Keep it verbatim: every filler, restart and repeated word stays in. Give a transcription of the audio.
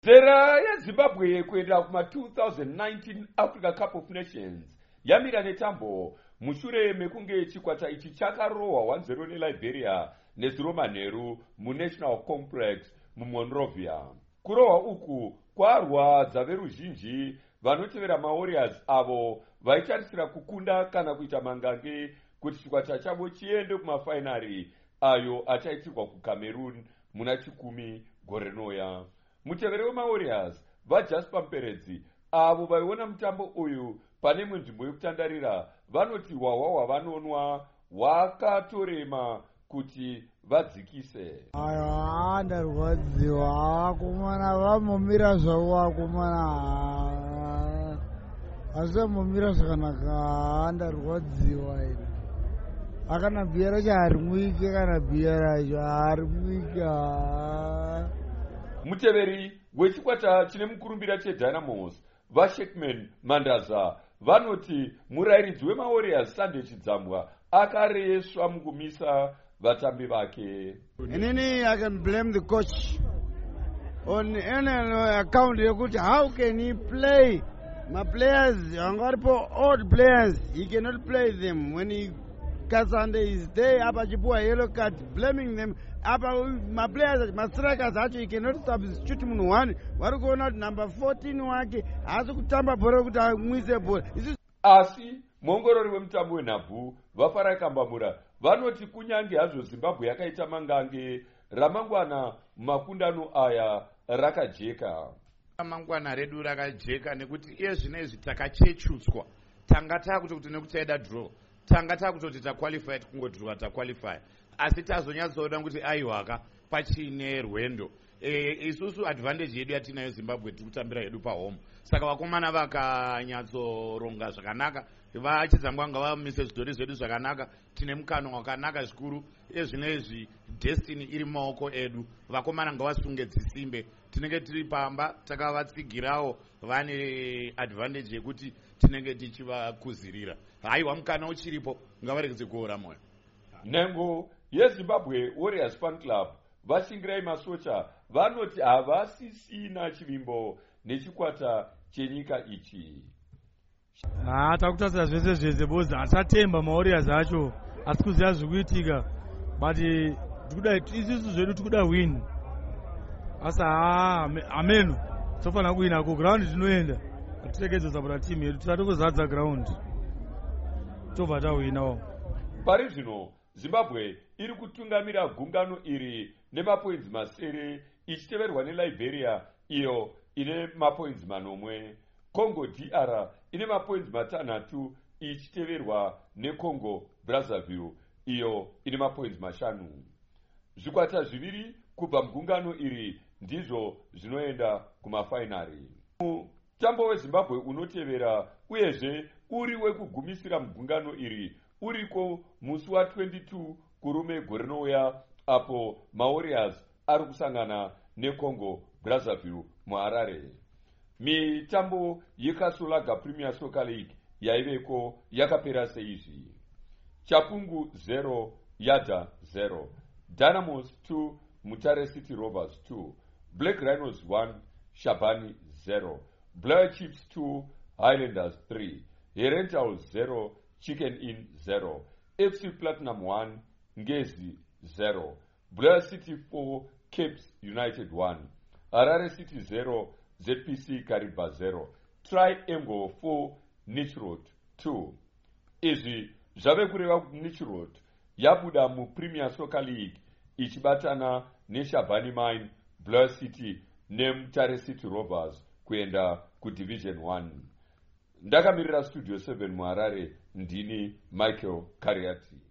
Nzera yeZimbabwe kuenda kuma two thousand nineteen Africa Cup of Nations yamira netambo mushure mekunge chikwata ichi chakarohwa one zero neLiberia nezuro manheru muNational Complex muMonrovia. Kurohwa uku kwarwadza veruzhinji vanotevera maWarriors avo vaitarisira kukunda kana kuita mangange kuti chikwata chavo chiende kumafainari ayo achaitirwa kuCameroon muna chikumi gore rinouya. Mutevere wemaWarriors vaJasper Mperedzi avo vaiona mutambo uyu pane imwe nzvimbo yekutandarira vanoti hwahwa hwavanonwa hwakatorema kuti vadzikise. Aya ndarwadziwa akomana vamomira zvavo akomana asi vamomira zvakanaka ndarwadziwa ine akana bhiya racho harimwike kana bhiya racho harimwike. Muteveri wechikwata chine mukurumbira cheDynamos vaShekman Mandaza vanoti murairidzi wemaWarriors Sunday Chidzambwa akareswa mukumisa vatambi vake. Inini I can blame the coach on any account yekuti how can he play my players angaripo old players he cannot play them when he Kasande is there apa chipuwa yellow card blaming them apa my players my strikers acho he cannot substitute munhu one vari kuona kuti number fourteen wake haasi kutamba bhora kuti amwise bhora. Asi muongorori wemutambo wenhabvu vaFarai Kambamura vanoti kunyange hazvo Zimbabwe yakaita mangange ramangwana makundano aya rakajeka. Ramangwana redu rakajeka nekuti iye zvinezvi takachechutswa tanga takuti kuti nekuti taida draw tanga takutoti taqualify kungodhurwa taqualify asi tazonyatsoona kuti aiwaka pachine rwendo. E, isusu advantage yedu yatinayo Zimbabwe tikutambira yedu pahome saka vakomana vakanyatsoronga zvakanaka vachiZambwa ngavamise zvidhori zvedu zvakanaka tine mukano wakanaka zvikuru ezvinezvi destiny iri mumaoko edu vakomana ngavasunge dzisimbe tinenge tiri pamba takavatsigirawo vane advantage yekuti tinenge tichivakuzirira haiwa mukana uchiripo ngavaregedze kuora moyo. Nhengo yeZimbabwe Warriors Fan Club vashingirai masocha vanoti havasisina chivimbo nechikwata chenyika ichi. Ah, takutasira zvese zvese bozi hatatemba maWarriors acho asi kuziva zvikuitika but tikuda isusu zvedu tikuda win asi ameno tofanira kuwina ku ground tinoenda atiregedze sapota timu yedu tisati kuzadza ground tobva tawinawo. Pari zvino Zimbabwe iri kutungamira gungano iri nemapoints masere ichiteverwa neLiberia iyo ine mapoints manomwe. Congo D R ine mapoints matanhatu ichiteverwa neCongo Brazzaville iyo ine mapoints mashanu. Zvikwata zviviri kubva mugungano iri ndizvo zvinoenda kumafainari. Mutambo weZimbabwe unotevera uyezve uri wekugumisira mugungano iri uriko musi wa twenty-two kurume gore rinouya apo maWarriors ari kusangana neCongo Brazzaville muHarare. Mitambo yeKasolaga Premier Soccer League yaiveko yakapera seizvi: Chapungu zero Yada zero, Dynamos two Mutare City Rovers two, Black Rhinos one Shabani zero, Blair Chiefs two Highlanders three, Herentals zero Chicken Inn zero, F C Platinum one Ngezi zero, Blair City four Capes United one, Harare City zero Z P C Kariba zero, Triangle four Nichroad two. Izvi zvave kureva kuti Nichroad yabuda muPremier Soccer League ichibatana neShabani Mine, Blair City neMutare City Rovers kuenda kuDivision one. Ndakamirira Studio seven muHarare ndini Michael Kariati.